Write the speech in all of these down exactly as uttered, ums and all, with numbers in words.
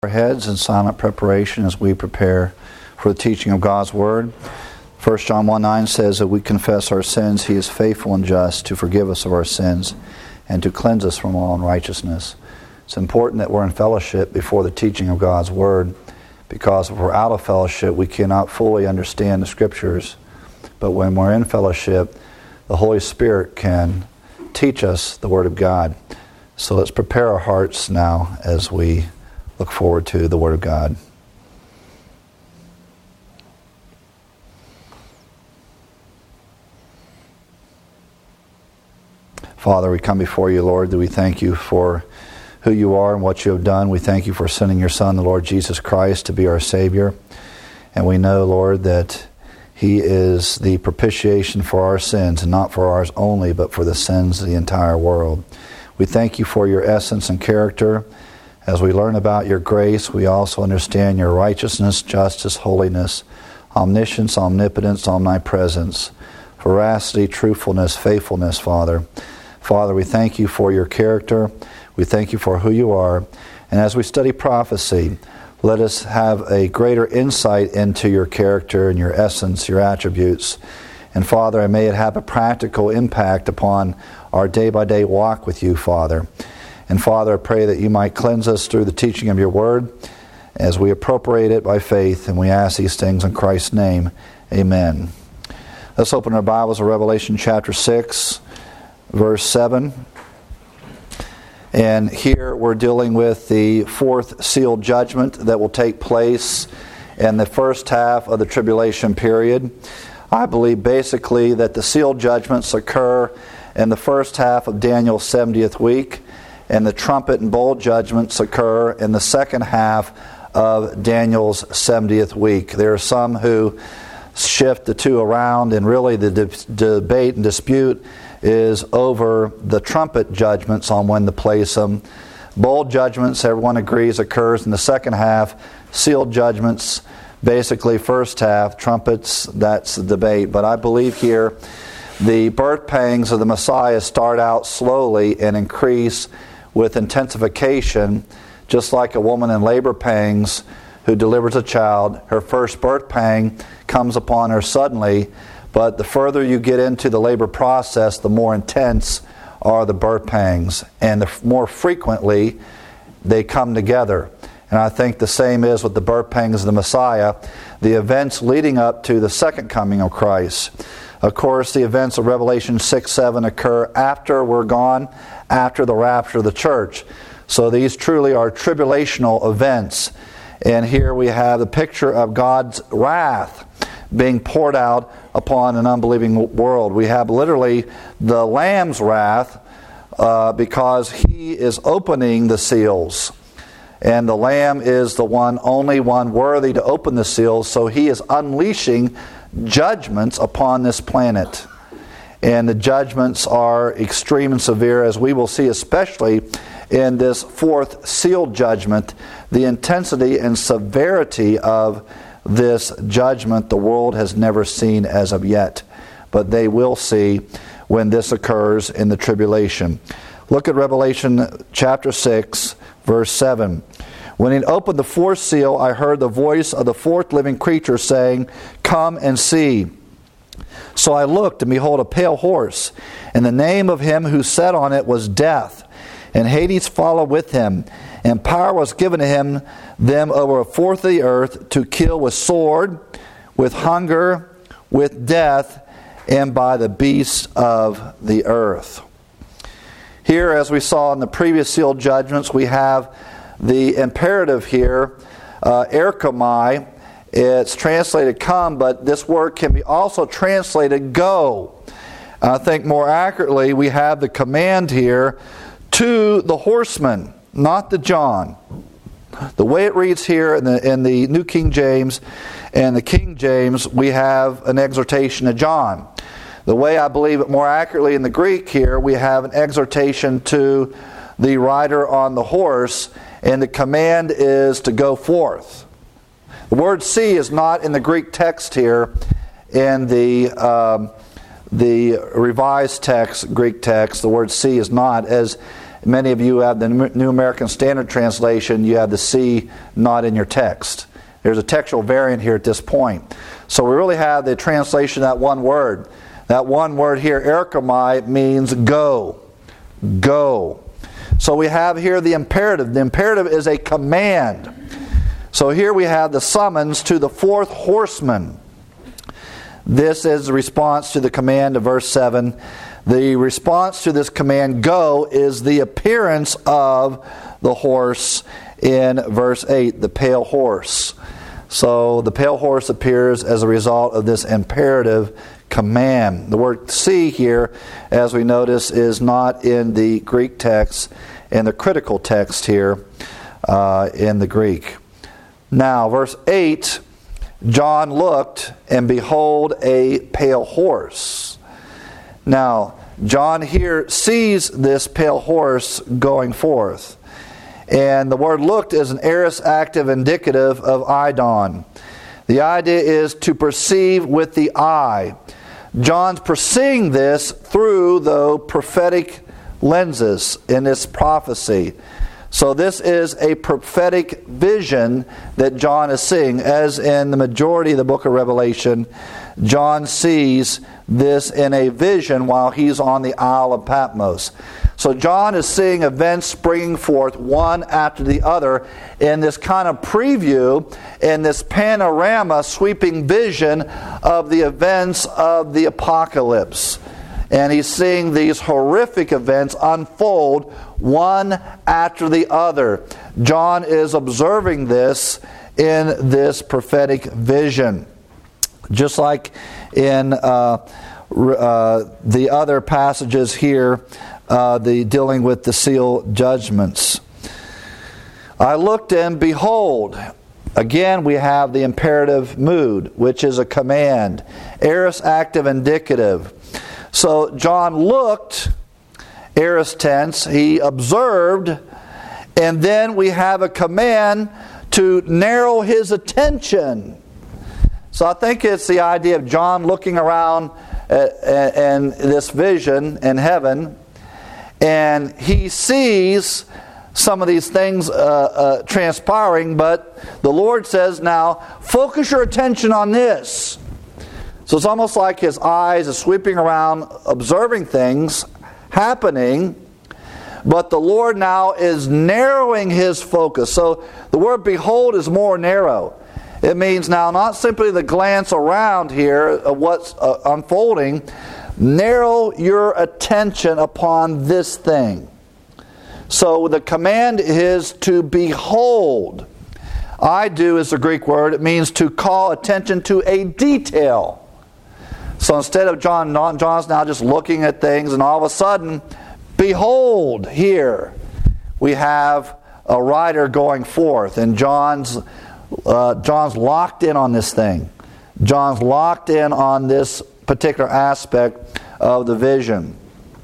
Our heads in silent preparation as we prepare for the teaching of God's Word. First John one nine says that we confess our sins. He is faithful and just to forgive us of our sins and to cleanse us from all unrighteousness. It's important that we're in fellowship before the teaching of God's Word, because if we're out of fellowship, we cannot fully understand the Scriptures. But when we're in fellowship, the Holy Spirit can teach us the Word of God. So let's prepare our hearts now as we look forward to the Word of God. Father, we come before you, Lord, that we thank you for who you are and what you have done. We thank you for sending your Son, the Lord Jesus Christ, to be our Savior. And we know, Lord, that He is the propitiation for our sins, and not for ours only, but for the sins of the entire world. We thank you for your essence and character. As we learn about your grace, we also understand your righteousness, justice, holiness, omniscience, omnipotence, omnipresence, veracity, truthfulness, faithfulness, Father. Father, we thank you for your character. We thank you for who you are. And as we study prophecy, let us have a greater insight into your character and your essence, your attributes. And Father, may it have a practical impact upon our day-by-day walk with you, Father. And Father, I pray that you might cleanse us through the teaching of your word as we appropriate it by faith, and we ask these things in Christ's name. Amen. Let's open our Bibles to Revelation chapter six, verse seven. And here we're dealing with the fourth sealed judgment that will take place in the first half of the tribulation period. I believe basically that the sealed judgments occur in the first half of Daniel's seventieth week, and the trumpet and bowl judgments occur in the second half of Daniel's seventieth week. There are some who shift the two around, and really the de- debate and dispute is over the trumpet judgments on when to place them. Bowl judgments, everyone agrees, occurs in the second half. Sealed judgments, basically first half. Trumpets, that's the debate. But I believe here the birth pangs of the Messiah start out slowly and increase with intensification, just like a woman in labor pangs who delivers a child. Her first birth pang comes upon her suddenly, but the further you get into the labor process, the more intense are the birth pangs, and the more frequently they come together. And I think the same is with the birth pangs of the Messiah, the events leading up to the second coming of Christ. Of course, the events of Revelation six seven occur after we're gone, after the rapture of the church. So these truly are tribulational events. And here we have the picture of God's wrath being poured out upon an unbelieving world. We have literally the Lamb's wrath uh, because He is opening the seals. And the Lamb is the one, only one worthy to open the seals, so He is unleashing judgments upon this planet. And the judgments are extreme and severe, as we will see, especially in this fourth sealed judgment. The intensity and severity of this judgment the world has never seen as of yet, but they will see when this occurs in the tribulation. Look at Revelation chapter six, verse seven. When He opened the fourth seal, I heard the voice of the fourth living creature saying, "Come and see." So I looked, and behold, a pale horse, and the name of him who sat on it was Death, and Hades followed with him, and power was given to him them over a fourth of the earth to kill with sword, with hunger, with death, and by the beasts of the earth. Here, as we saw in the previous sealed judgments, we have the imperative here, uh, erchomai. It's translated come, but this word can be also translated go. I think more accurately, we have the command here to the horseman, not the John. The way it reads here in the, in the New King James and the King James, we have an exhortation to John. The way I believe it more accurately in the Greek here, we have an exhortation to the rider on the horse, and the command is to go forth. The word see is not in the Greek text here, in the um, the revised text, Greek text. The word see is not, as Many of you have the New American Standard Translation. You have the C not in your text. There's a textual variant here at this point. So we really have the translation of that one word. That one word here, erchomai, means go. Go. So we have here the imperative. The imperative is a command. So here we have the summons to the fourth horseman. This is the response to the command of verse seven. The response to this command, go, is the appearance of the horse in verse eight, the pale horse. So the pale horse appears as a result of this imperative command. The word see here, as we notice, is not in the Greek text, in the critical text here uh, in the Greek. Now, verse eight, John looked, and behold, a pale horse. Now, John here sees this pale horse going forth. And the word looked is an aorist active indicative of eidon. The idea is to perceive with the eye. John's perceiving this through the prophetic lenses in this prophecy. So this is a prophetic vision that John is seeing. As in the majority of the book of Revelation, John sees this in a vision while he's on the Isle of Patmos. So John is seeing events springing forth one after the other in this kind of preview, in this panorama sweeping vision of the events of the apocalypse. And he's seeing these horrific events unfold one after the other. John is observing this in this prophetic vision. Just like in uh, uh, the other passages here, uh, the dealing with the seal judgments. I looked and behold. Again, we have the imperative mood, which is a command. Aorist active indicative. So John looked, aorist tense, he observed, and then we have a command to narrow his attention. So I think it's the idea of John looking around and this vision in heaven, and he sees some of these things uh, uh, transpiring, but the Lord says, now focus your attention on this. So it's almost like his eyes are sweeping around, observing things happening, but the Lord now is narrowing his focus. So the word behold is more narrow. It means now not simply the glance around here of what's uh, unfolding. Narrow your attention upon this thing. So the command is to behold. I do is the Greek word. It means to call attention to a detail. So instead of John, John's now just looking at things, and all of a sudden, behold, here we have a rider going forth, and John's uh, John's locked in on this thing. John's locked in on this particular aspect of the vision.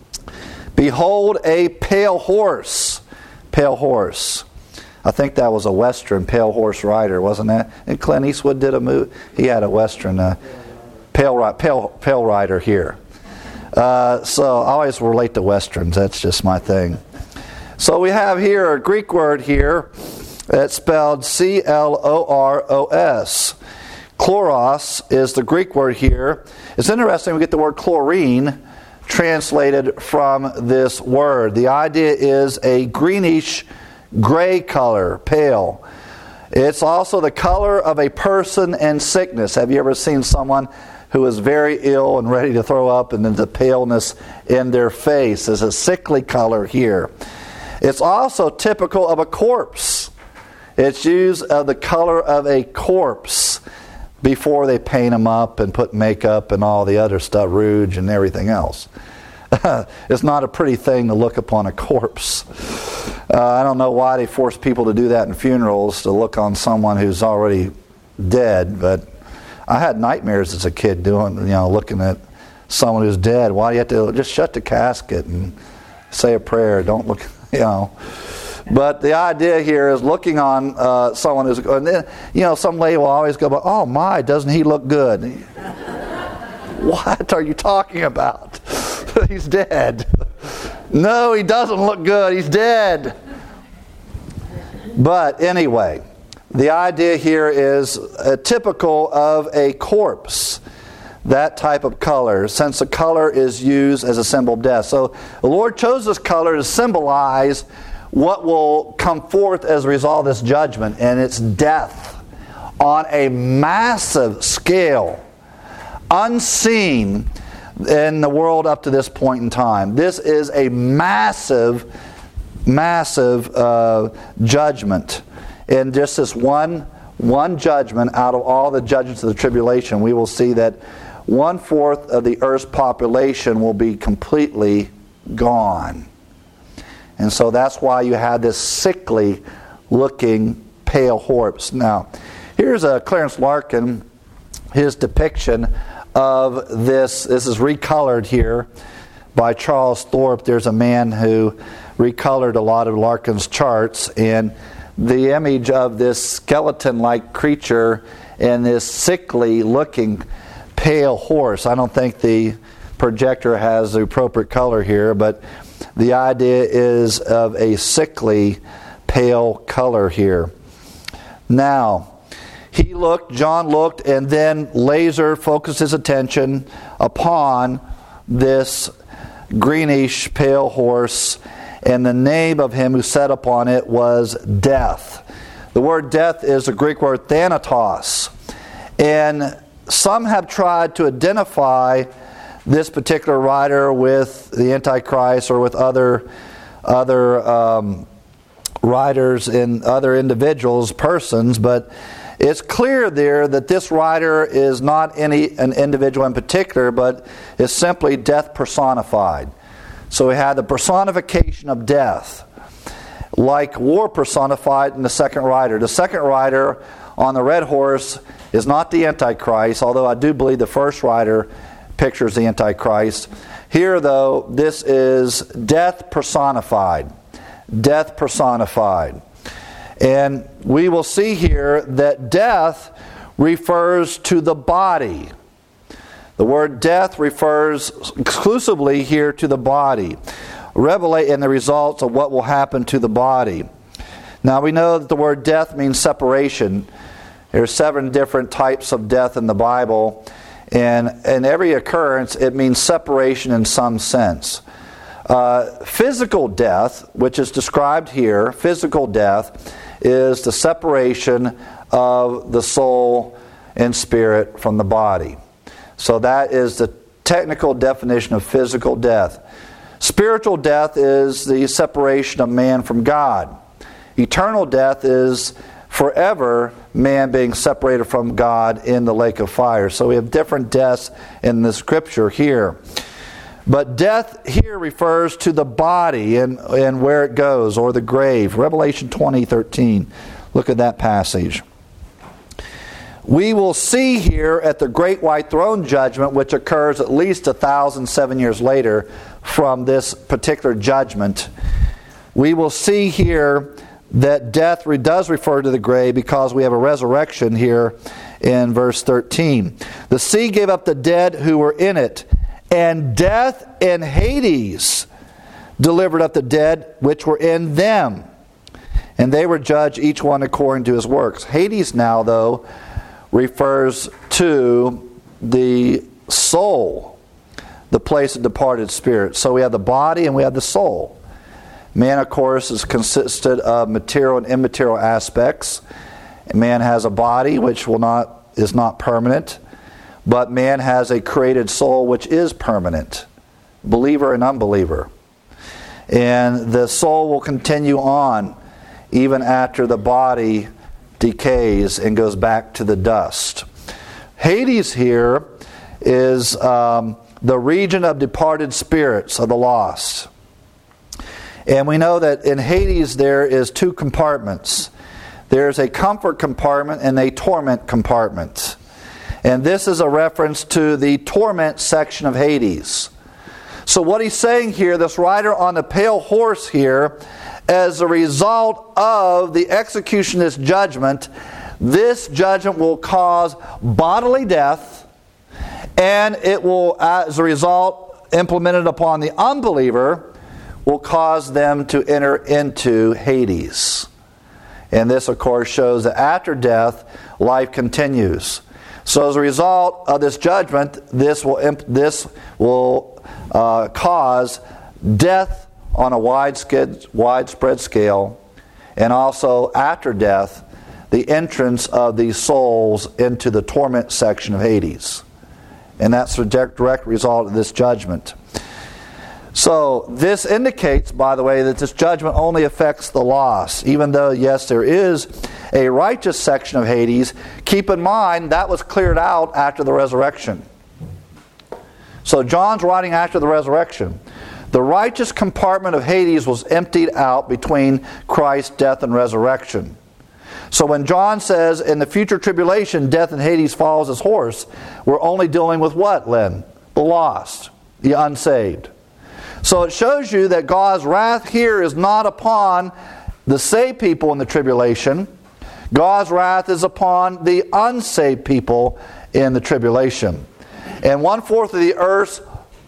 Behold, a pale horse. Pale horse. I think that was a Western, Pale Horse Rider, wasn't that? And Clint Eastwood did a movie. He had a Western. Uh, Pale, pale, pale rider here. Uh, so I always relate to Westerns. That's just my thing. So we have here a Greek word here that's spelled C L O R O S. Chloros is the Greek word here. It's interesting we get the word chlorine translated from this word. The idea is a greenish gray color, pale. It's also the color of a person in sickness. Have you ever seen someone who is very ill and ready to throw up, and then the paleness in their face is a sickly color here? It's also typical of a corpse. It's used of the color of a corpse before they paint them up and put makeup and all the other stuff, rouge and everything else. It's not a pretty thing to look upon a corpse. Uh, I don't know why they force people to do that in funerals, to look on someone who's already dead, but I had nightmares as a kid doing, you know, looking at someone who's dead. Why do you have to just shut the casket and say a prayer? Don't look, you know. But the idea here is looking on uh, someone who's, and then, you know, some lady will always go, oh my, doesn't he look good? What are you talking about? He's dead. No, he doesn't look good. He's dead. But anyway, the idea here is uh, typical of a corpse. That type of color, since the color is used as a symbol of death. So the Lord chose this color to symbolize what will come forth as a result of this judgment, and it's death on a massive scale, unseen in the world up to this point in time. This is a massive, massive uh, judgment. And just this one, one judgment out of all the judgments of the tribulation, we will see that one-fourth of the earth's population will be completely gone. And so that's why you have this sickly-looking pale horse. Now, here's a Clarence Larkin, his depiction of this. This is recolored here by Charles Thorpe. There's a man who recolored a lot of Larkin's charts, and the image of this skeleton-like creature and this sickly-looking pale horse. I don't think the projector has the appropriate color here, but the idea is of a sickly, pale color here. Now, he looked, John looked, and then laser focused his attention upon this greenish pale horse, and the name of him who sat upon it was Death. The word death is the Greek word thanatos. And some have tried to identify this particular rider with the Antichrist or with other other um, riders and other individuals, persons, but it's clear there that this rider is not any an individual in particular, but is simply death personified. So we had the personification of death, like war personified in the second rider. The second rider on the red horse is not the Antichrist, although I do believe the first rider pictures the Antichrist. Here, though, this is death personified. Death personified. And we will see here that death refers to the body. The word death refers exclusively here to the body, revelating the results of what will happen to the body. Now we know that the word death means separation. There are seven different types of death in the Bible, and in every occurrence it means separation in some sense. Uh, physical death, which is described here, physical death, is the separation of the soul and spirit from the body. So that is the technical definition of physical death. Spiritual death is the separation of man from God. Eternal death is forever man being separated from God in the lake of fire. So we have different deaths in the scripture here. But death here refers to the body and, and where it goes, or the grave. Revelation twenty thirteen. Look at that passage. We will see here at the Great White Throne Judgment, which occurs at least a thousand seven years later from this particular judgment, we will see here that death does refer to the grave because we have a resurrection here in verse thirteen. The sea gave up the dead who were in it, and death and Hades delivered up the dead which were in them. And they were judged each one according to his works. Hades now, though, refers to the soul, the place of departed spirits. So we have the body and we have the soul. Man, of course, is consisted of material and immaterial aspects. Man has a body which will not is not permanent, but man has a created soul which is permanent, believer and unbeliever. And the soul will continue on even after the body decays and goes back to the dust. Hades here is um, the region of departed spirits of the lost. And we know that in Hades there is two compartments. There's a comfort compartment and a torment compartment. And this is a reference to the torment section of Hades. So what he's saying here, this rider on the pale horse here, as a result of the execution of this judgment, this judgment will cause bodily death, and it will, as a result, implemented upon the unbeliever, will cause them to enter into Hades. And this, of course, shows that after death, life continues. So as a result of this judgment, this will imp- this will uh, cause death on a wide skid, widespread scale, and also after death, the entrance of these souls into the torment section of Hades. And that's the direct result of this judgment. So this indicates, by the way, that this judgment only affects the lost. Even though, yes, there is a righteous section of Hades, keep in mind that was cleared out after the resurrection. So John's writing after the resurrection. The righteous compartment of Hades was emptied out between Christ's death and resurrection. So when John says, in the future tribulation, death and Hades follows his horse, we're only dealing with what, Len? The lost, the unsaved. So it shows you that God's wrath here is not upon the saved people in the tribulation. God's wrath is upon the unsaved people in the tribulation. And one-fourth of the earth's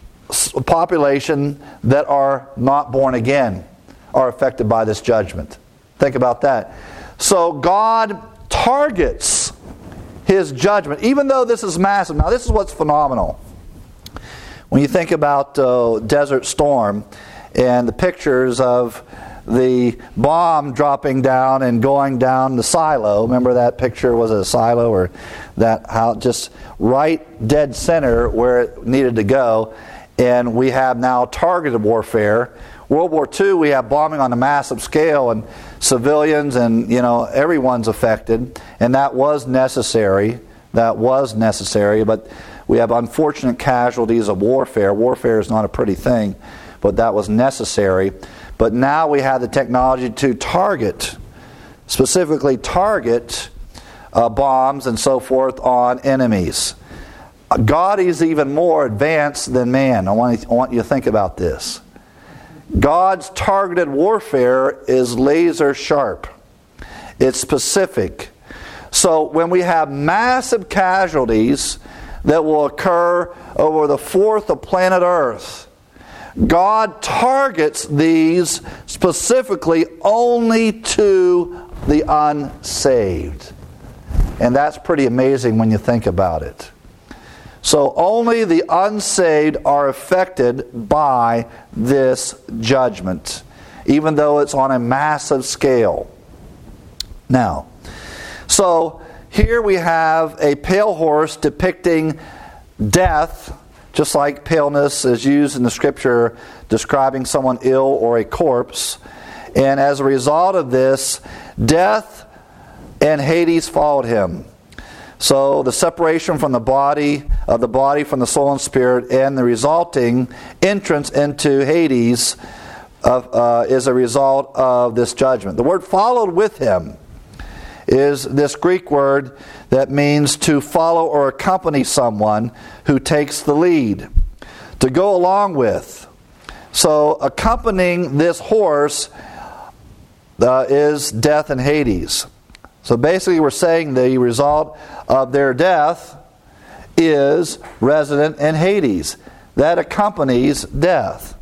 population that are not born again are affected by this judgment. Think about that. So God targets His judgment, even though this is massive. Now this is what's phenomenal. When you think about uh, Desert Storm and the pictures of the bomb dropping down and going down the silo. Remember that picture? Was it a silo or that how just right dead center where it needed to go? And we have now targeted warfare. World War Two, we have bombing on a massive scale, and civilians and you know everyone's affected, and that was necessary. That was necessary, but we have unfortunate casualties of warfare. Warfare is not a pretty thing, but that was necessary. But now we have the technology to target, specifically target uh, bombs and so forth on enemies. God is even more advanced than man. I want, you, I want you to think about this. God's targeted warfare is laser sharp. It's specific. So when we have massive casualties that will occur over the fourth of planet Earth, God targets these specifically only to the unsaved. And that's pretty amazing when you think about it. So only the unsaved are affected by this judgment, even though it's on a massive scale. Now, so here we have a pale horse depicting death, just like paleness is used in the scripture describing someone ill or a corpse. And as a result of this, death and Hades followed him. So the separation from the body, of the body from the soul and spirit, and the resulting entrance into Hades of, uh, is a result of this judgment. The word followed with him is this Greek word that means to follow or accompany someone who takes the lead, to go along with. So accompanying this horse uh, is death and Hades. So basically we're saying the result of their death is resident in Hades. That accompanies death.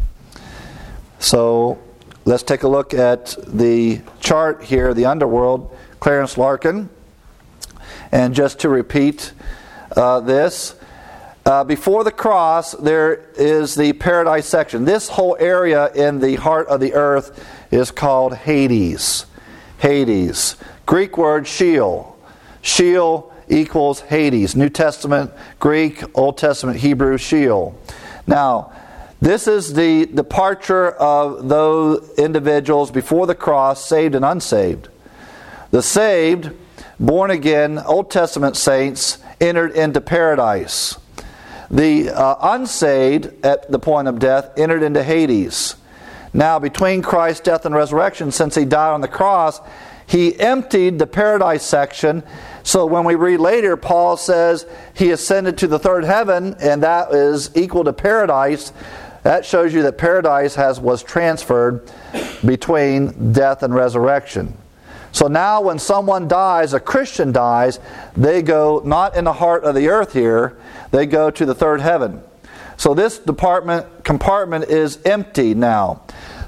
So let's take a look at the chart here, the underworld, Clarence Larkin. And just to repeat uh, this, uh, before the cross there is the paradise section. This whole area in the heart of the earth is called Hades. Hades. Greek word Sheol. Sheol equals Hades. New Testament Greek, Old Testament Hebrew, Sheol. Now, this is the departure of those individuals before the cross, saved and unsaved. The saved, born again, Old Testament saints entered into paradise. The uh, unsaved, at the point of death, entered into Hades. Now, between Christ's death and resurrection, since He died on the cross, He emptied the paradise section. So when we read later, Paul says He ascended to the third heaven, and that is equal to paradise. That shows you that paradise has was transferred between death and resurrection. So now when someone dies, a Christian dies, they go not in the heart of the earth here, they go to the third heaven. So this department compartment is empty now.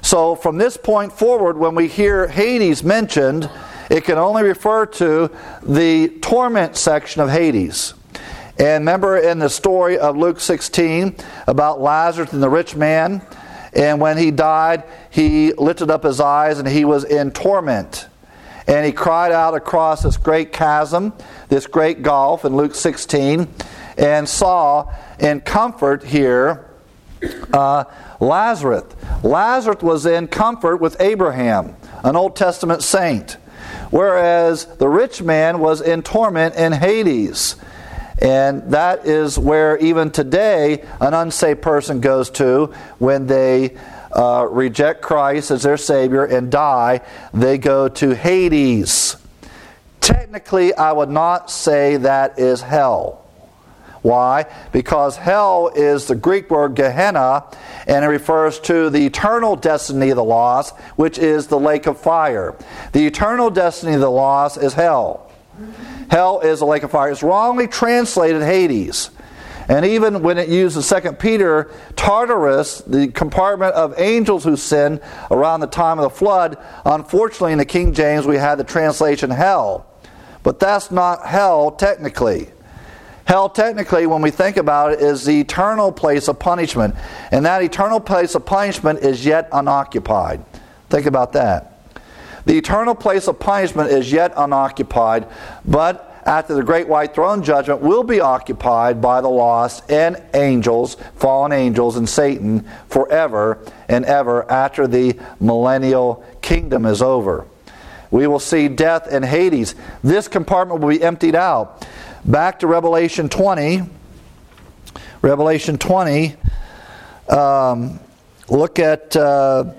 So from this point forward, when we hear Hades mentioned, it can only refer to the torment section of Hades. And remember in the story of Luke sixteen about Lazarus and the rich man, and when he died, he lifted up his eyes and he was in torment. And he cried out across this great chasm, this great gulf in Luke sixteen, and saw in comfort here uh, Lazarus. Lazarus was in comfort with Abraham, an Old Testament saint, whereas the rich man was in torment in Hades. And that is where even today an unsaved person goes to when they uh, reject Christ as their Savior and die. They go to Hades. Technically, I would not say that is hell. Why? Because hell is the Greek word Gehenna, and it refers to the eternal destiny of the lost, which is the lake of fire. The eternal destiny of the lost is hell. Hell is a lake of fire. It's wrongly translated Hades. And even when it uses Second Peter, Tartarus, the compartment of angels who sinned around the time of the flood, unfortunately in the King James we had the translation hell. But that's not hell technically. Hell, technically, when we think about it, is the eternal place of punishment. And that eternal place of punishment is yet unoccupied. Think about that. The eternal place of punishment is yet unoccupied, but after the great white throne judgment will be occupied by the lost and angels, fallen angels, and Satan forever and ever after the millennial kingdom is over. We will see death in Hades. This compartment will be emptied out. Back to Revelation twenty. Revelation twenty. Um, look at uh,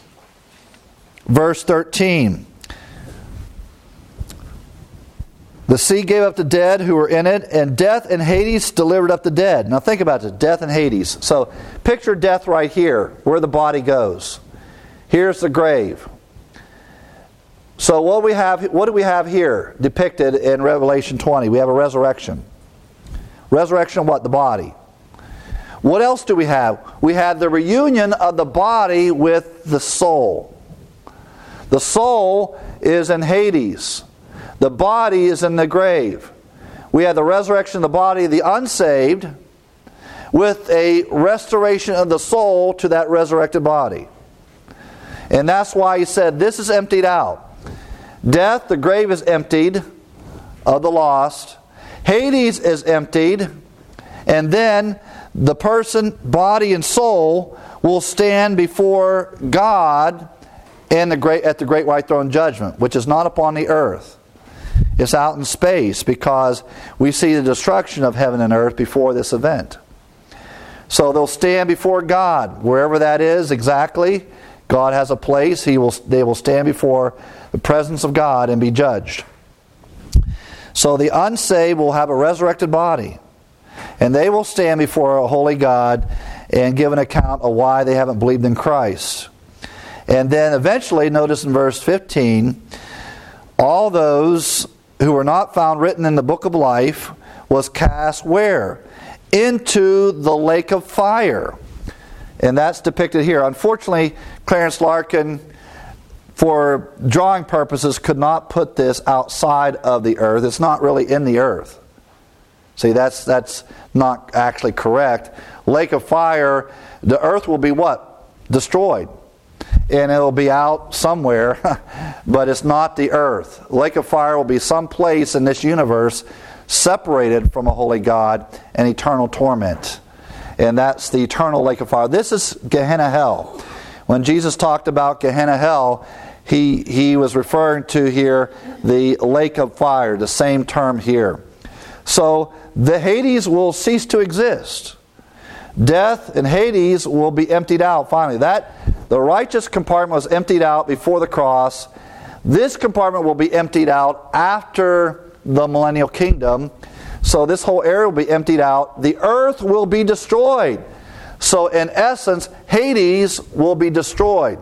verse thirteen. The sea gave up the dead who were in it, and death and Hades delivered up the dead. Now think about this, death and Hades. So picture death right here, where the body goes. Here's the grave. So what we have, what do we have here depicted in Revelation twenty? We have a resurrection. Resurrection of what? The body. What else do we have? We have the reunion of the body with the soul. The soul is in Hades. The body is in the grave. We have the resurrection of the body of the unsaved with a restoration of the soul to that resurrected body. And that's why he said this is emptied out. Death, the grave is emptied of the lost. Hades is emptied. And then the person, body and soul, will stand before God in the great, at the great white throne judgment, which is not upon the earth. It's out in space because we see the destruction of heaven and earth before this event. So they'll stand before God, wherever that is exactly. God has a place. He will. They will stand before the presence of God and be judged. So the unsaved will have a resurrected body, and they will stand before a holy God and give an account of why they haven't believed in Christ. And then eventually, notice in verse fifteen, all those who were not found written in the book of life was cast where? Into the lake of fire. And that's depicted here. Unfortunately, Clarence Larkin, for drawing purposes, could not put this outside of the earth. It's not really in the earth. See, that's that's not actually correct. Lake of fire, the earth will be what? Destroyed. And it will be out somewhere, but it's not the earth. Lake of fire will be some place in this universe separated from a holy God and eternal torment. And that's the eternal lake of fire. This is Gehenna hell. When Jesus talked about Gehenna hell, he, he was referring to here the lake of fire, the same term here. So the Hades will cease to exist. Death and Hades will be emptied out finally. That the righteous compartment was emptied out before the cross. This compartment will be emptied out after the millennial kingdom. So this whole area will be emptied out. The earth will be destroyed. So in essence, Hades will be destroyed.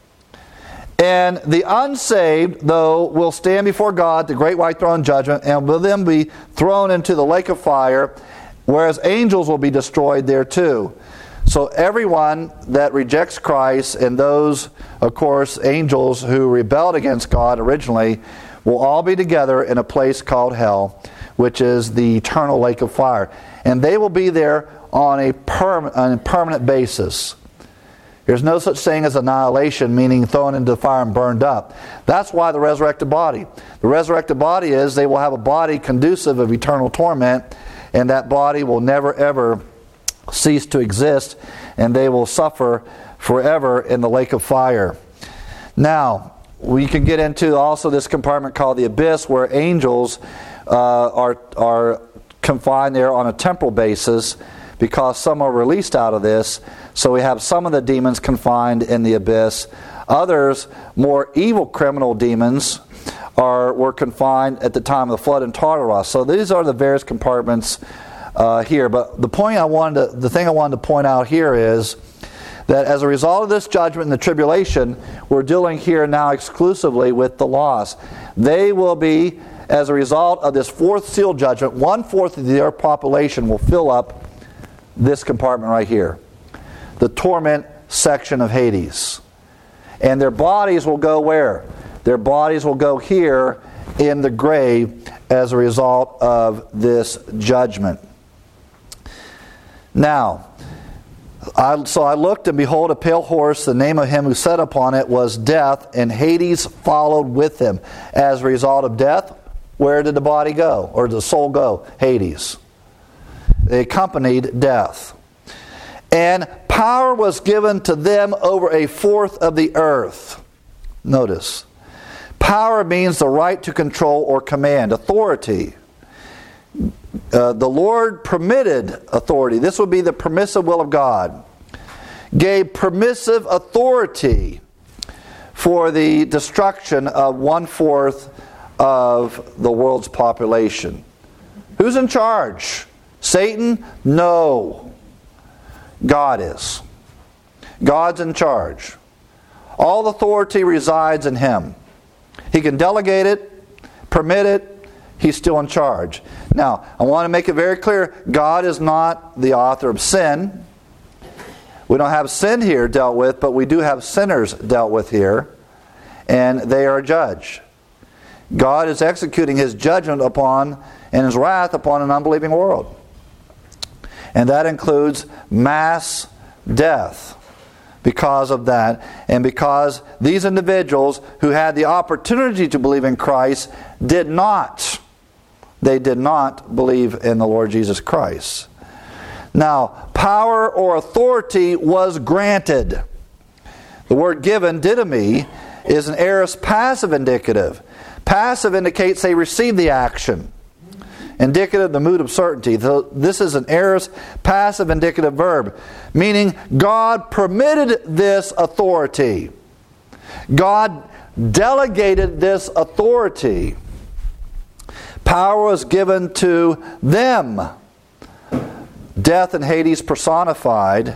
And the unsaved, though, will stand before God, the great white throne judgment, and will then be thrown into the lake of fire, whereas angels will be destroyed there too. So everyone that rejects Christ, and those, of course, angels who rebelled against God originally, will all be together in a place called hell, which is the eternal lake of fire. And they will be there on a, perm- on a permanent basis. There's no such thing as annihilation, meaning thrown into the fire and burned up. That's why the resurrected body. The resurrected body is they will have a body conducive of eternal torment, and that body will never ever cease to exist, and they will suffer forever in the lake of fire. Now, we can get into also this compartment called the abyss, where angels uh, are, are confined there on a temporal basis, because some are released out of this. So we have some of the demons confined in the abyss. Others, more evil criminal demons, are were confined at the time of the flood in Tartarus. So these are the various compartments uh, here. But the point I wanted to, the thing I wanted to point out here is that as a result of this judgment and the tribulation, we're dealing here now exclusively with the lost. They will be, as a result of this fourth seal judgment, one-fourth of their population will fill up this compartment right here, the torment section of Hades. And their bodies will go where? Their bodies will go here in the grave as a result of this judgment. Now, I, so I looked, and behold, a pale horse. The name of him who sat upon it was Death, and Hades followed with him. As a result of death, where did the body go? Or did the soul go? Hades. They accompanied death. And power was given to them over a fourth of the earth. Notice. Power means the right to control or command, authority. Uh, the Lord permitted authority. This would be the permissive will of God. Gave permissive authority for the destruction of one-fourth of the world's population. Who's in charge? Satan? No. God is. God's in charge. All authority resides in Him. He can delegate it, permit it. He's still in charge. Now, I want to make it very clear, God is not the author of sin. We don't have sin here dealt with, but we do have sinners dealt with here, and they are judged. God is executing His judgment upon, and His wrath upon an unbelieving world. And that includes mass death because of that, and because these individuals who had the opportunity to believe in Christ did not. They did not believe in the Lord Jesus Christ. Now, power or authority was granted. The word given, didomi, is an aorist passive indicative. Passive indicates they received the action. Indicative, the mood of certainty. This is an aorist passive indicative verb, meaning God permitted this authority. God delegated this authority. Power was given to them. Death and Hades personified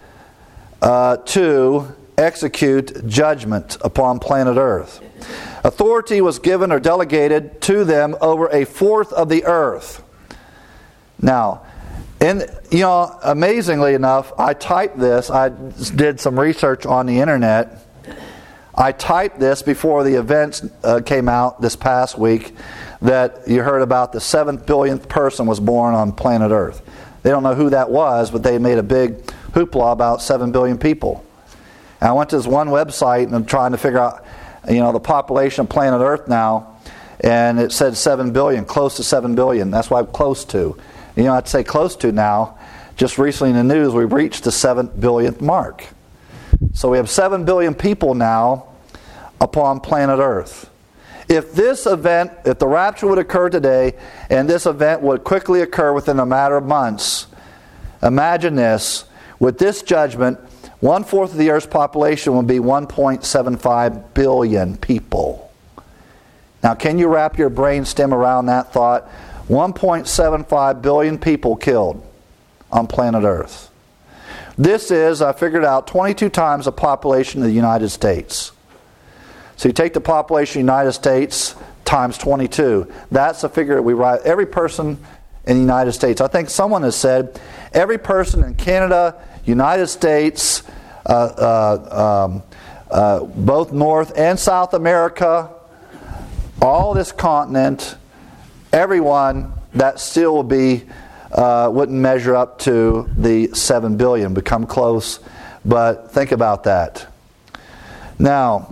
uh, to execute judgment upon planet Earth. Authority was given or delegated to them over a fourth of the earth. Now, in, you know, amazingly enough, I typed this. I did some research on the internet. I typed this before the events uh, came out this past week, that you heard about the seven billionth person was born on planet Earth. They don't know who that was, but they made a big hoopla about seven billion people. And I went to this one website and I'm trying to figure out, you know, the population of planet Earth now, and it said seven billion, close to seven billion. That's why I'm close to. You know, I'd say close to now. Just recently in the news, we've reached the seven billionth mark. So we have seven billion people now upon planet Earth. If this event, if the rapture would occur today, and this event would quickly occur within a matter of months, imagine this, with this judgment, one-fourth of the Earth's population would be one point seven five billion people. Now, can you wrap your brain stem around that thought? one point seven five billion people killed on planet Earth. This is, I figured out, twenty-two times the population of the United States. So you take the population of the United States times twenty-two. That's the figure that we write. Every person in the United States. I think someone has said every person in Canada, United States, uh, uh, um, uh, both North and South America, all this continent, everyone, that still will be, uh, wouldn't measure up to the seven billion, become close, but think about that. Now,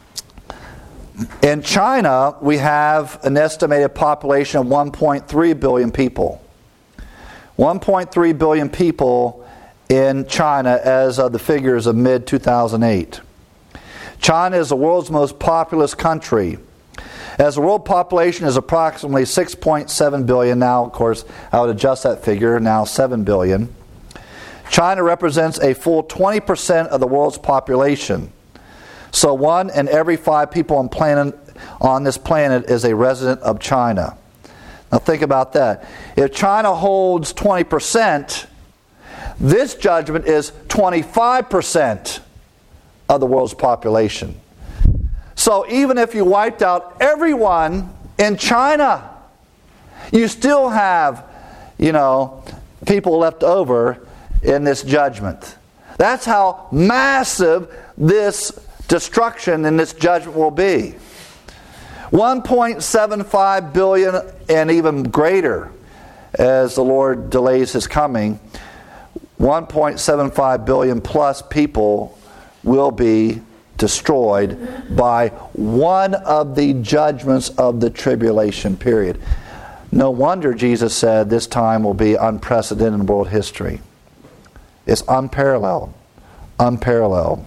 in China, we have an estimated population of one point three billion people. one point three billion people in China as of the figures of mid two thousand eight. China is the world's most populous country. As the world population is approximately six point seven billion, now of course I would adjust that figure, now seven billion. China represents a full twenty percent of the world's population. So one in every five people on planet on this planet is a resident of China. Now think about that. If China holds twenty percent, this judgment is twenty-five percent of the world's population. So even if you wiped out everyone in China, you still have, you know, people left over in this judgment. That's how massive this destruction in this judgment will be. one point seven five billion and even greater as the Lord delays His coming. one point seven five billion plus people will be destroyed by one of the judgments of the tribulation period. No wonder Jesus said this time will be unprecedented in world history. It's unparalleled. Unparalleled.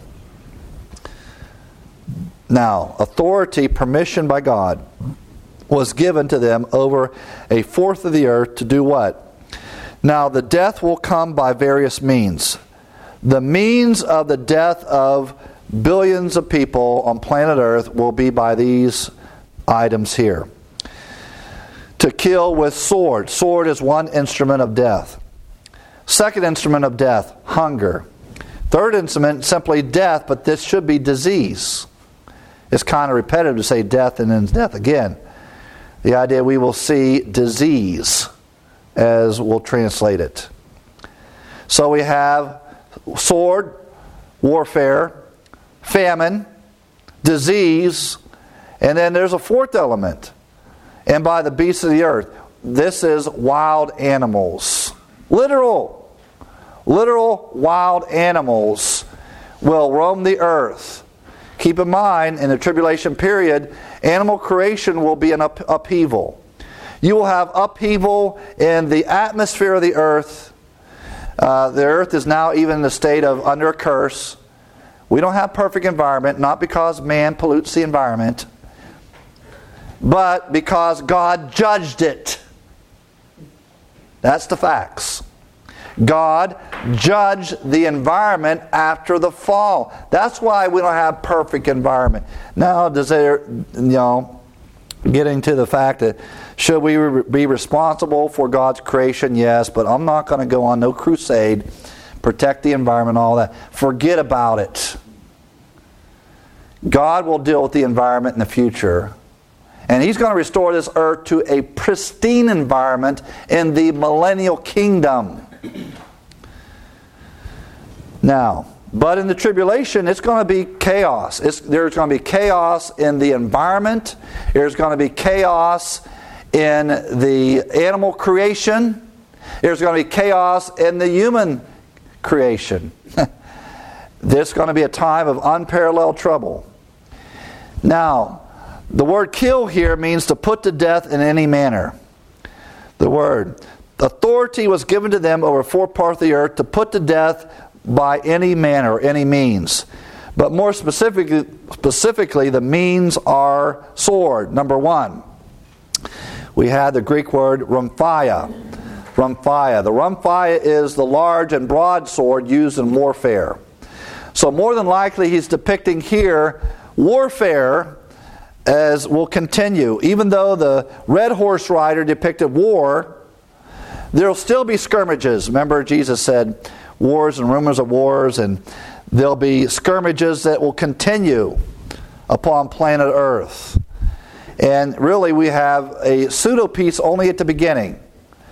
Now, authority, permission by God, was given to them over a fourth of the earth to do what? Now, the death will come by various means. The means of the death of billions of people on planet Earth will be by these items here. To kill with sword. Sword is one instrument of death. Second instrument of death, hunger. Third instrument, simply death, but this should be disease. It's kind of repetitive to say death and then death again. The idea we will see disease, as we'll translate it. So we have sword, warfare, famine, disease, and then there's a fourth element. And by the beasts of the earth. This is wild animals. Literal. Literal wild animals will roam the earth. Keep in mind, in the tribulation period, animal creation will be an up- upheaval. You will have upheaval in the atmosphere of the earth. Uh, the earth is now even in the state of under a curse. We don't have perfect environment, not because man pollutes the environment, but because God judged it. That's the facts. God judged the environment after the fall. That's why we don't have perfect environment. Now, does there, you know, getting to the fact that should we be responsible for God's creation? Yes, but I'm not going to go on no crusade, protect the environment, all that. Forget about it. God will deal with the environment in the future. And He's going to restore this earth to a pristine environment in the millennial kingdom. Now, but in the tribulation, it's going to be chaos. It's, there's going to be chaos in the environment. There's going to be chaos in the animal creation. There's going to be chaos in the human creation. There's going to be a time of unparalleled trouble. Now, the word kill here means to put to death in any manner. The word. Authority was given to them over four parts of the earth to put to death by any manner, or any means. But more specifically, specifically, the means are sword. Number one, we had the Greek word rhumphia. Rhumphia. The rhumphia is the large and broad sword used in warfare. So more than likely he's depicting here warfare as will continue. Even though the red horse rider depicted war, there will still be skirmishes. Remember, Jesus said wars and rumors of wars, and there'll be skirmishes that will continue upon planet Earth. And really we have a pseudo-peace only at the beginning.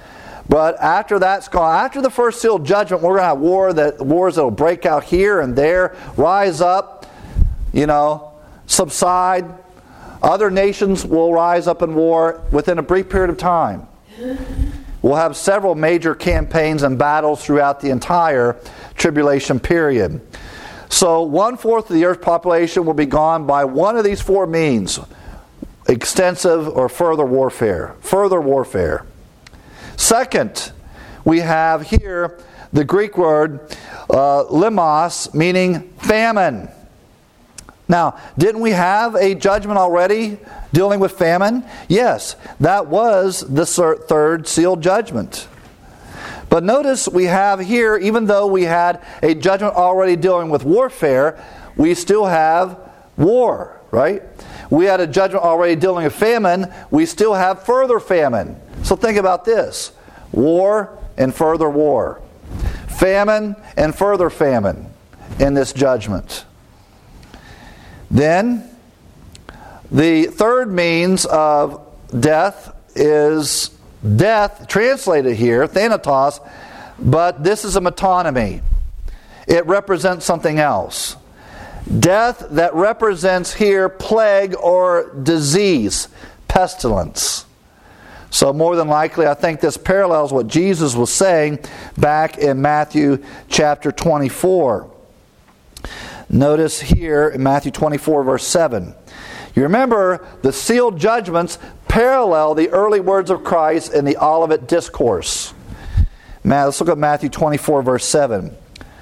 But after that's gone, after the first sealed judgment, we're going to have war that wars that will break out here and there, rise up, you know, subside. Other nations will rise up in war within a brief period of time. We'll have several major campaigns and battles throughout the entire tribulation period. So one-fourth of the earth's population will be gone by one of these four means: extensive or further warfare. Further warfare. Second, we have here the Greek word uh, limos, meaning famine. Now, didn't we have a judgment already dealing with famine? Yes, that was the third sealed judgment. But notice we have here, even though we had a judgment already dealing with warfare, we still have war, right? We had a judgment already dealing with famine, we still have further famine. So think about this: war and further war. Famine and further famine in this judgment. Then, the third means of death is death, translated here, thanatos, but this is a metonymy. It represents something else. Death that represents here plague or disease, pestilence. So more than likely, I think this parallels what Jesus was saying back in Matthew chapter twenty-four. Notice here in Matthew twenty-four, verse seven. You remember the sealed judgments parallel the early words of Christ in the Olivet Discourse. Now, let's look at Matthew twenty-four, verse seven.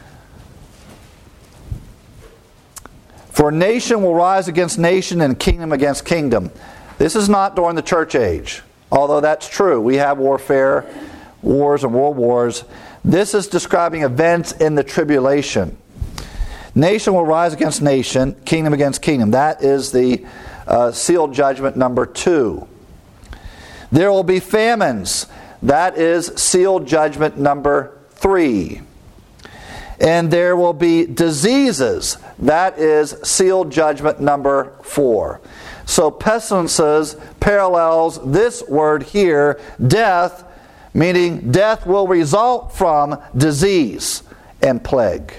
For nation will rise against nation and kingdom against kingdom. This is not during the church age, although that's true. We have warfare, wars and world wars. This is describing events in the tribulation. Nation will rise against nation, kingdom against kingdom. That is the uh, sealed judgment number two. There will be famines. That is sealed judgment number three. And there will be diseases. That is sealed judgment number four. So pestilences parallels this word here, death, meaning death will result from disease and plague.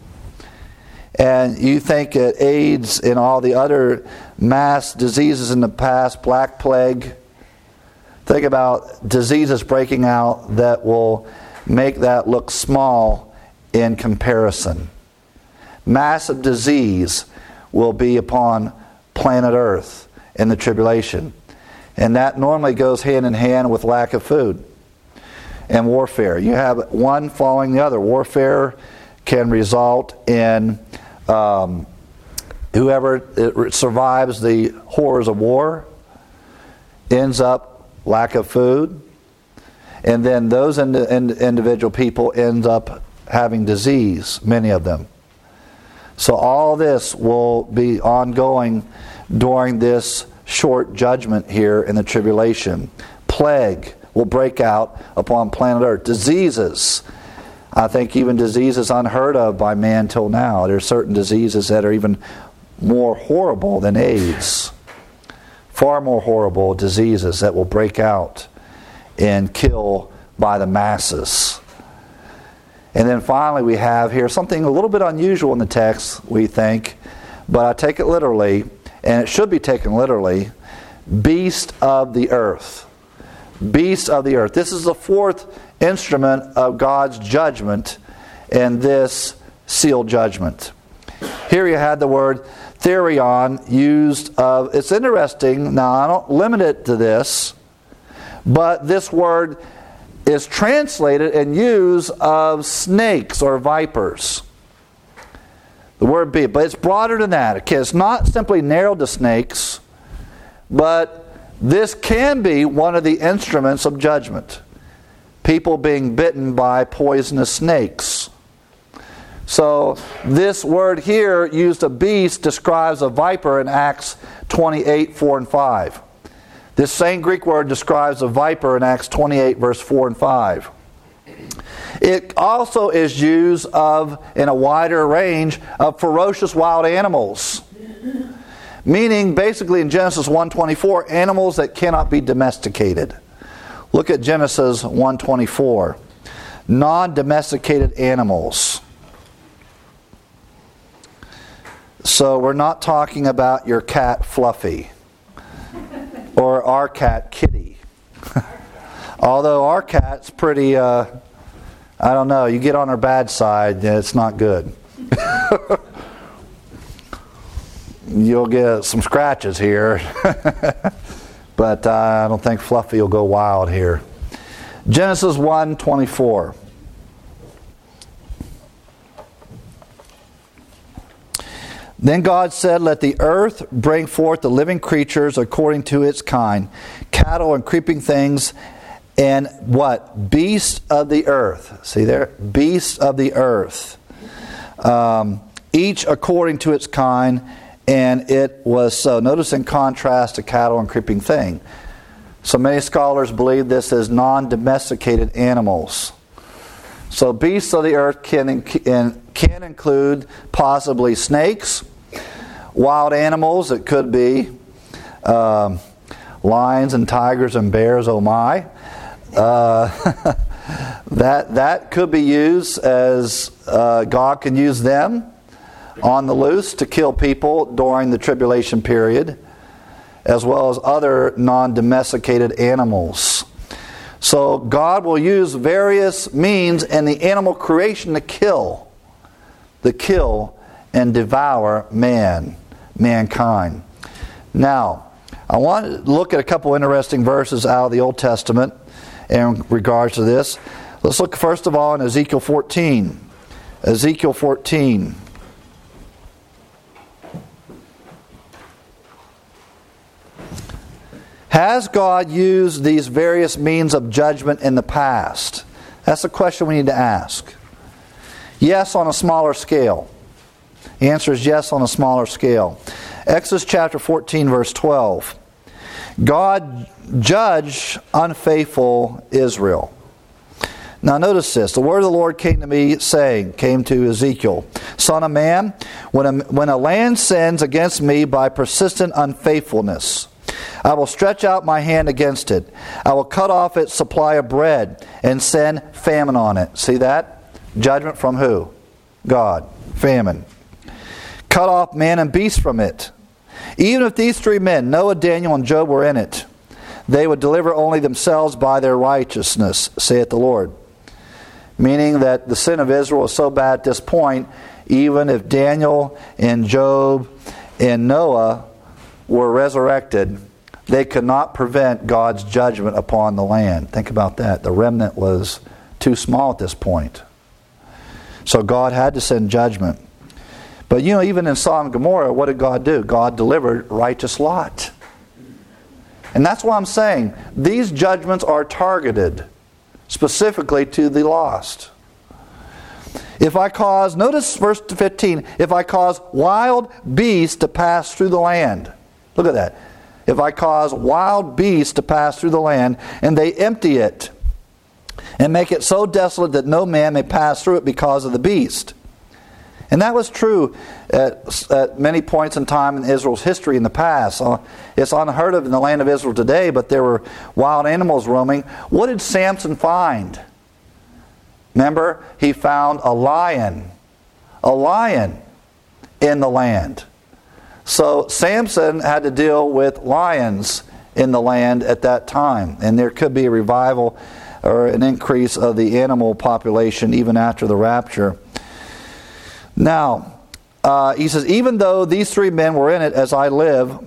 And you think that AIDS and all the other mass diseases in the past, Black Plague, think about diseases breaking out that will make that look small in comparison. Massive disease will be upon planet Earth in the tribulation. And that normally goes hand in hand with lack of food and warfare. You have one following the other. Warfare can result in um, whoever survives the horrors of war ends up lack of food. And then those ind- ind- individual people end up having disease, many of them. So all this will be ongoing during this short judgment here in the tribulation. Plague will break out upon planet Earth. Diseases. I think even diseases unheard of by man till now. There are certain diseases that are even more horrible than AIDS. Far more horrible diseases that will break out and kill by the masses. And then finally we have here something a little bit unusual in the text, we think, but I take it literally, and it should be taken literally, beast of the earth. Beast of the earth. This is the fourth instrument of God's judgment in this sealed judgment. Here you had the word therion used of, it's interesting, now I don't limit it to this, but this word is translated and used of snakes or vipers. The word be, but it's broader than that. Okay, it's not simply narrowed to snakes, but this can be one of the instruments of judgment. People being bitten by poisonous snakes. So this word here used of beast describes a viper in Acts twenty-eight, four and five. This same Greek word describes a viper in Acts twenty-eight, verse four and five. It also is used of, in a wider range, of ferocious wild animals. Meaning, basically in Genesis one twenty-four, animals that cannot be domesticated. Look at Genesis one twenty-four. Non-domesticated animals. So we're not talking about your cat Fluffy or our cat Kitty. Although our cat's pretty, uh, I don't know, you get on her bad side, it's not good. You'll get some scratches here. But uh, I don't think Fluffy will go wild here. Genesis one twenty-four. Then God said, "Let the earth bring forth the living creatures according to its kind, cattle and creeping things, and what? Beasts of the earth." See there? Beasts of the earth. Um, each according to its kind, and it was so. Notice in contrast to cattle and creeping thing. So many scholars believe this is non-domesticated animals. So beasts of the earth can, can include possibly snakes, wild animals. It could be um, lions and tigers and bears. Oh my! Uh, that that could be used as uh, God can use them on the loose to kill people during the tribulation period, as well as other non-domesticated animals. So God will use various means in the animal creation to kill, to kill and devour man, mankind. Now, I want to look at a couple interesting verses out of the Old Testament in regards to this. Let's look first of all in Ezekiel fourteen. Ezekiel fourteen. Has God used these various means of judgment in the past? That's a question we need to ask. Yes, on a smaller scale. The answer is yes, on a smaller scale. Exodus chapter fourteen, verse twelve. God judged unfaithful Israel. Now notice this. The word of the Lord came to me saying, came to Ezekiel, "Son of man, when a, when a land sins against me by persistent unfaithfulness, I will stretch out my hand against it. I will cut off its supply of bread and send famine on it." See that? Judgment from who? God. Famine. "Cut off man and beast from it. Even if these three men, Noah, Daniel, and Job, were in it, they would deliver only themselves by their righteousness, saith the Lord." Meaning that the sin of Israel was so bad at this point, even if Daniel and Job and Noah were resurrected, they could not prevent God's judgment upon the land. Think about that. The remnant was too small at this point. So God had to send judgment. But you know, even in Sodom and Gomorrah, what did God do? God delivered righteous Lot. And that's what I'm saying. These judgments are targeted specifically to the lost. If I cause, notice verse fifteen, if I cause wild beasts to pass through the land. Look at that. If I cause wild beasts to pass through the land, and they empty it, and make it so desolate that no man may pass through it because of the beast. And that was true at, at many points in time in Israel's history in the past. Uh, it's unheard of in the land of Israel today, but there were wild animals roaming. What did Samson find? Remember, he found a lion. A lion in the land. So Samson had to deal with lions in the land at that time. And there could be a revival or an increase of the animal population even after the rapture. Now, uh, he says, even though these three men were in it, as I live,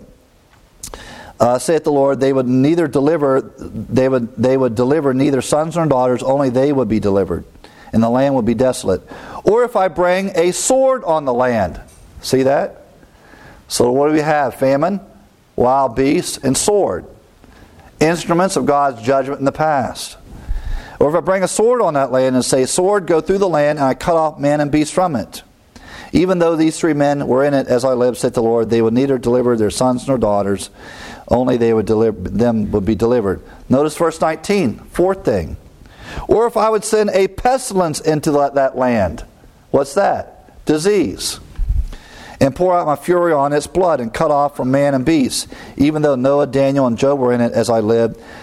uh, saith the Lord, they would neither deliver, they would they would deliver neither sons nor daughters, only they would be delivered, and the land would be desolate. Or if I bring a sword on the land, see that? So what do we have? Famine, wild beasts, and sword. Instruments of God's judgment in the past. Or if I bring a sword on that land and say, "Sword, go through the land," and I cut off man and beast from it. Even though these three men were in it, as I live, saith the Lord, they would neither deliver their sons nor daughters, only they would deliver them would be delivered. Notice verse nineteen, fourth thing. Or if I would send a pestilence into that, that land. What's that? Disease. And pour out my fury on its blood and cut off from man and beast. Even though Noah, Daniel, and Job were in it, as I live,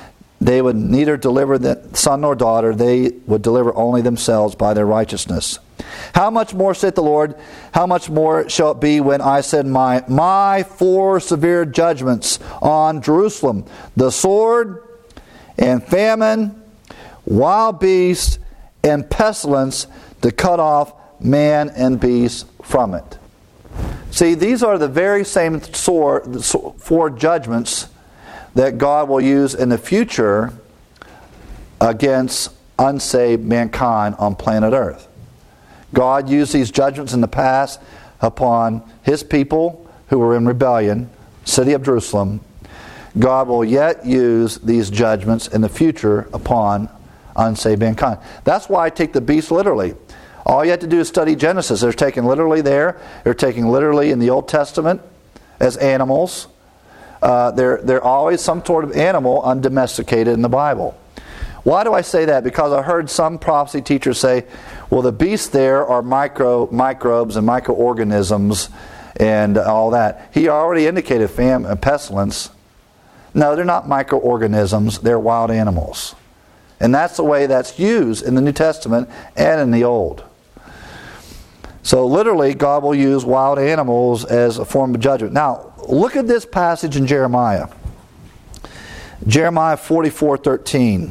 They would neither deliver the son nor daughter. They would deliver only themselves by their righteousness. How much more, saith the Lord, how much more shall it be when I send my, my four severe judgments on Jerusalem, the sword and famine, wild beasts, and pestilence, to cut off man and beast from it. See, these are the very same sword, four judgments that God will use in the future against unsaved mankind on planet Earth. God used these judgments in the past upon His people who were in rebellion, city of Jerusalem. God will yet use these judgments in the future upon unsaved mankind. That's why I take the beast literally. All you have to do is study Genesis. They're taken literally there. They're taken literally in the Old Testament as animals. Uh, they're, they're always some sort of animal undomesticated in the Bible. Why do I say that? Because I heard some prophecy teachers say, well, the beasts there are micro microbes and microorganisms and all that. He already indicated famine and pestilence. No, they're not microorganisms. They're wild animals. And that's the way that's used in the New Testament and in the Old. So literally, God will use wild animals as a form of judgment. Now, look at this passage in Jeremiah. Jeremiah forty-four thirteen.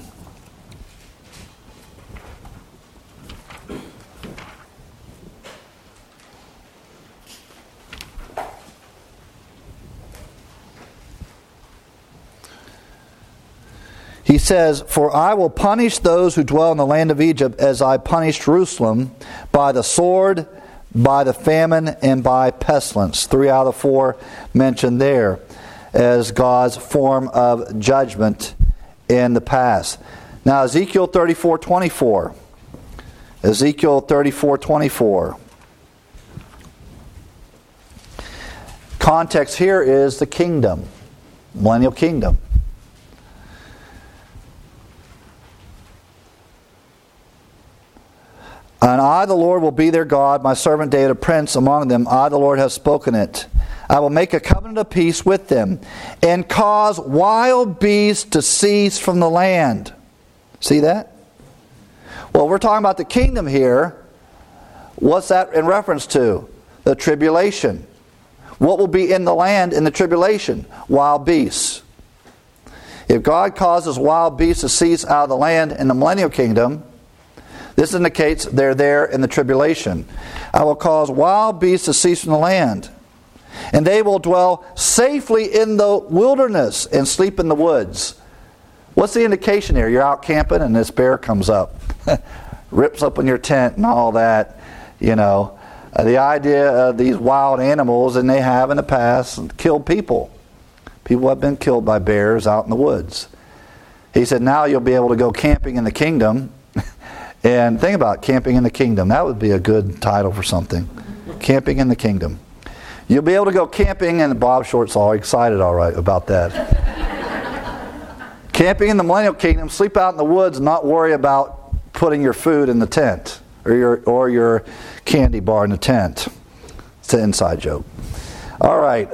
He says, "For I will punish those who dwell in the land of Egypt as I punished Jerusalem by the sword, by the famine, and by pestilence." Three out of the four mentioned there as God's form of judgment in the past. Now Ezekiel thirty-four twenty-four. Ezekiel thirty-four twenty-four. Context here is the kingdom, millennial kingdom. "And I, the Lord, will be their God, my servant David, a prince among them. I, the Lord, have spoken it. I will make a covenant of peace with them, and cause wild beasts to cease from the land." See that? Well, we're talking about the kingdom here. What's that in reference to? The tribulation. What will be in the land in the tribulation? Wild beasts. If God causes wild beasts to cease out of the land in the millennial kingdom, this indicates they're there in the tribulation. "I will cause wild beasts to cease from the land, and they will dwell safely in the wilderness and sleep in the woods." What's the indication here? You're out camping and this bear comes up, rips open your tent and all that. You know, uh, the idea of these wild animals, and they have in the past killed people. People have been killed by bears out in the woods. He said, now you'll be able to go camping in the kingdom. And think about camping in the kingdom. That would be a good title for something. Camping in the kingdom. You'll be able to go camping, and Bob Short's all excited all right about that. Camping in the millennial kingdom, sleep out in the woods and not worry about putting your food in the tent or your or your candy bar in the tent. It's an inside joke. All right.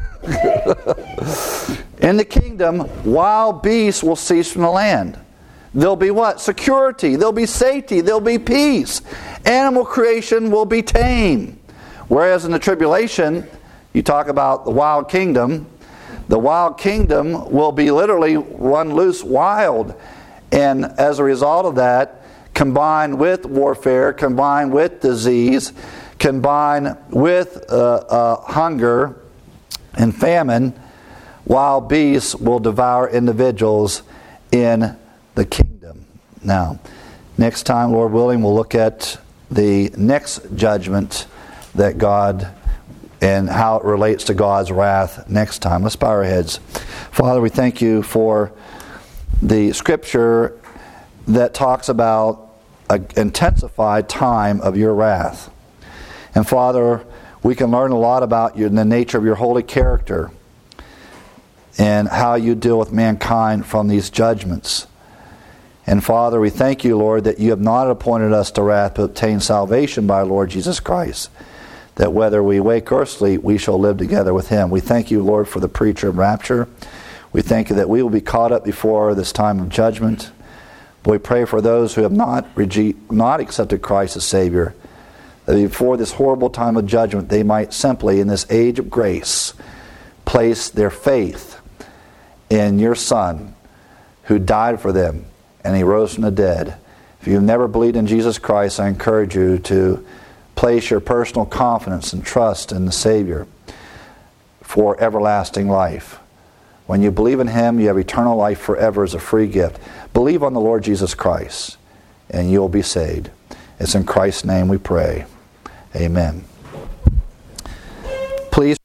In the kingdom, wild beasts will cease from the land. There'll be what? Security. There'll be safety. There'll be peace. Animal creation will be tame. Whereas in the tribulation, you talk about the wild kingdom. The wild kingdom will be literally run loose wild. And as a result of that, combined with warfare, combined with disease, combined with uh, uh, hunger and famine, wild beasts will devour individuals in the kingdom. Now, next time, Lord willing, we'll look at the next judgment that God and how it relates to God's wrath next time. Let's bow our heads. Father, we thank you for the scripture that talks about an intensified time of your wrath. And Father, we can learn a lot about you and the nature of your holy character and how you deal with mankind from these judgments. And Father, we thank you, Lord, that you have not appointed us to wrath, but obtain salvation by our Lord Jesus Christ, that whether we wake or sleep, we shall live together with him. We thank you, Lord, for the preacher of rapture. We thank you that we will be caught up before this time of judgment. But we pray for those who have not, rege- not accepted Christ as Savior, that before this horrible time of judgment, they might simply, in this age of grace, place their faith in your Son, who died for them, and He rose from the dead. If you've never believed in Jesus Christ, I encourage you to place your personal confidence and trust in the Savior for everlasting life. When you believe in Him, you have eternal life forever as a free gift. Believe on the Lord Jesus Christ, and you'll be saved. It's in Christ's name we pray. Amen. Please